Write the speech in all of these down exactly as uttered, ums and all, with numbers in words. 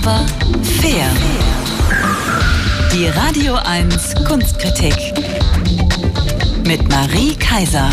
aber fair. Die Radio eins Kunstkritik mit Marie Kaiser.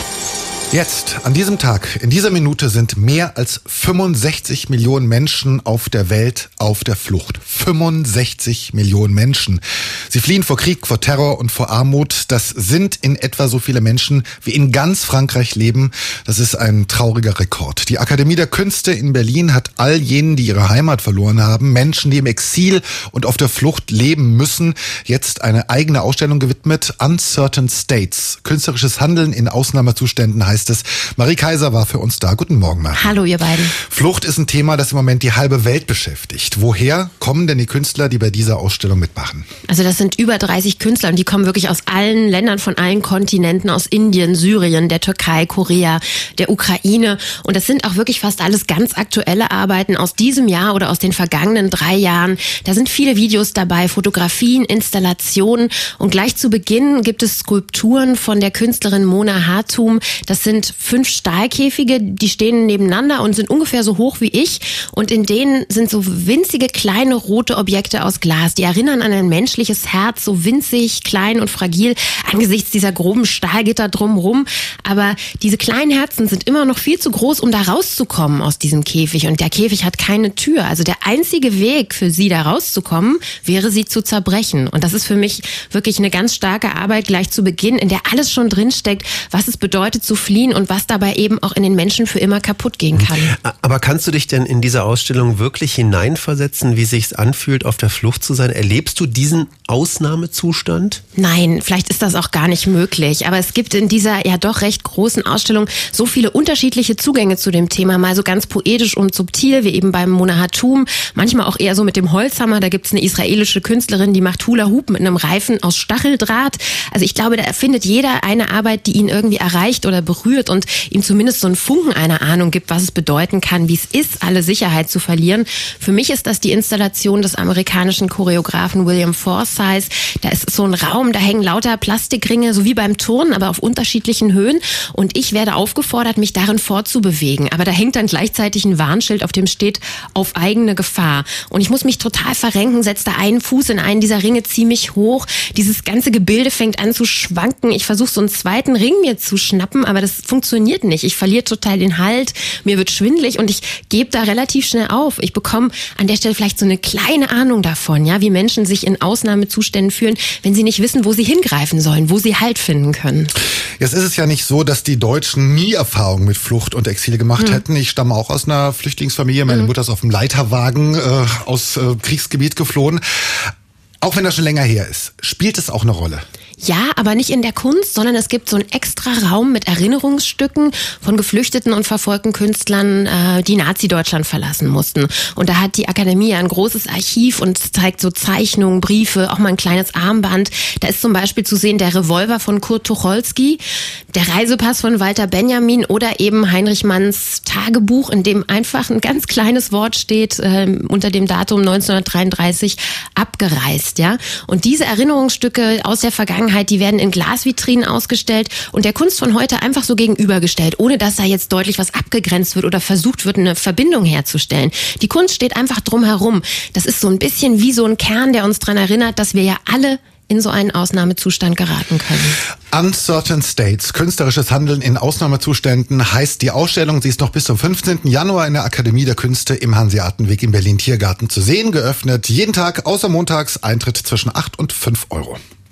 Jetzt, an diesem Tag, in dieser Minute sind mehr als fünfundsechzig Millionen Menschen auf der Welt auf der Flucht. fünfundsechzig Millionen Menschen. Sie fliehen vor Krieg, vor Terror und vor Armut. Das sind in etwa so viele Menschen, wie in ganz Frankreich leben. Das ist ein trauriger Rekord. Die Akademie der Künste in Berlin hat all jenen, die ihre Heimat verloren haben, Menschen, die im Exil und auf der Flucht leben müssen, jetzt eine eigene Ausstellung gewidmet. Uncertain States. Künstlerisches Handeln in Ausnahmezuständen heißt es. Marie Kaiser war für uns da. Guten Morgen, Marie. Hallo, ihr beiden. Flucht ist ein Thema, das im Moment die halbe Welt beschäftigt. Woher kommen denn die Künstler, die bei dieser Ausstellung mitmachen? Also das sind über dreißig Künstler und die kommen wirklich aus allen Ländern, von allen Kontinenten, aus Indien, Syrien, der Türkei, Korea, der Ukraine. Und das sind auch wirklich fast alles ganz aktuelle Arbeiten aus diesem Jahr oder aus den vergangenen drei Jahren. Da sind viele Videos dabei, Fotografien, Installationen. Und gleich zu Beginn gibt es Skulpturen von der Künstlerin Mona Hatoum. Das sind fünf Stahlkäfige, die stehen nebeneinander und sind ungefähr so hoch wie ich. Und in denen sind so winzige kleine rote Objekte aus Glas. Die erinnern an ein menschliches Herz, so winzig, klein und fragil angesichts dieser groben Stahlgitter drumherum. Aber diese kleinen Herzen sind immer noch viel zu groß, um da rauszukommen aus diesem Käfig. Und der Käfig hat keine Tür. Also der einzige Weg für sie da rauszukommen, wäre sie zu zerbrechen. Und das ist für mich wirklich eine ganz starke Arbeit gleich zu Beginn, in der alles schon drinsteckt, was es bedeutet zu fliehen und was dabei eben auch in den Menschen für immer kaputt gehen kann. Aber kannst du dich denn in dieser Ausstellung wirklich hineinversetzen, wie es sich anfühlt, auf der Flucht zu sein? Erlebst du diesen Ausnahmezustand? Nein, vielleicht ist das auch gar nicht möglich. Aber es gibt in dieser ja doch recht großen Ausstellung so viele unterschiedliche Zugänge zu dem Thema. Mal so ganz poetisch und subtil, wie eben beim Mona Hatoum. Manchmal auch eher so mit dem Holzhammer. Da gibt's eine israelische Künstlerin, die macht Hula Hoop mit einem Reifen aus Stacheldraht. Also ich glaube, da erfindet jeder eine Arbeit, die ihn irgendwie erreicht oder berührt und ihm zumindest so einen Funken einer Ahnung gibt, was es bedeuten kann, wie es ist, alle Sicherheit zu verlieren. Für mich ist das die Installation des amerikanischen Choreografen William Forsythe. Da ist so ein Raum, da hängen lauter Plastikringe, so wie beim Turnen, aber auf unterschiedlichen Höhen. Und ich werde aufgefordert, mich darin fortzubewegen. Aber da hängt dann gleichzeitig ein Warnschild, auf dem steht, auf eigene Gefahr. Und ich muss mich total verrenken, setze da einen Fuß in einen dieser Ringe, ziehe mich hoch. Dieses ganze Gebilde fängt an zu schwanken. Ich versuche so einen zweiten Ring mir zu schnappen, aber das funktioniert nicht. Ich verliere total den Halt, mir wird schwindelig und ich gebe da relativ schnell auf. Ich bekomme an der Stelle vielleicht so eine kleine Ahnung davon, ja, wie Menschen sich in Ausnahmezuständen fühlen, wenn sie nicht wissen, wo sie hingreifen sollen, wo sie Halt finden können. Jetzt ist es ja nicht so, dass die Deutschen nie Erfahrung mit Flucht und Exil gemacht mhm. hätten. Ich stamme auch aus einer Flüchtlingsfamilie. Meine mhm. Mutter ist auf dem Leiterwagen äh, aus äh, Kriegsgebiet geflohen. Auch wenn das schon länger her ist, spielt es auch eine Rolle? Ja, aber nicht in der Kunst, sondern es gibt so einen extra Raum mit Erinnerungsstücken von geflüchteten und verfolgten Künstlern, äh, die Nazi-Deutschland verlassen mussten. Und da hat die Akademie ein großes Archiv und zeigt so Zeichnungen, Briefe, auch mal ein kleines Armband. Da ist zum Beispiel zu sehen der Revolver von Kurt Tucholsky, der Reisepass von Walter Benjamin oder eben Heinrich Manns Tagebuch, in dem einfach ein ganz kleines Wort steht, äh, unter dem Datum neunzehnhundertdreiunddreißig abgereist, ja. Und diese Erinnerungsstücke aus der Vergangenheit, die werden in Glasvitrinen ausgestellt und der Kunst von heute einfach so gegenübergestellt, ohne dass da jetzt deutlich was abgegrenzt wird oder versucht wird, eine Verbindung herzustellen. Die Kunst steht einfach drumherum. Das ist so ein bisschen wie so ein Kern, der uns daran erinnert, dass wir ja alle in so einen Ausnahmezustand geraten können. Uncertain States, künstlerisches Handeln in Ausnahmezuständen heißt die Ausstellung. Sie ist noch bis zum fünfzehnten Januar in der Akademie der Künste im Hanseatenweg im Berlin-Tiergarten zu sehen. Geöffnet jeden Tag, außer montags, Eintritt zwischen acht und fünf Euro.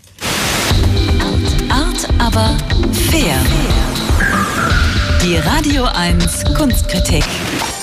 Art, aber fair. Die Radio eins Kunstkritik.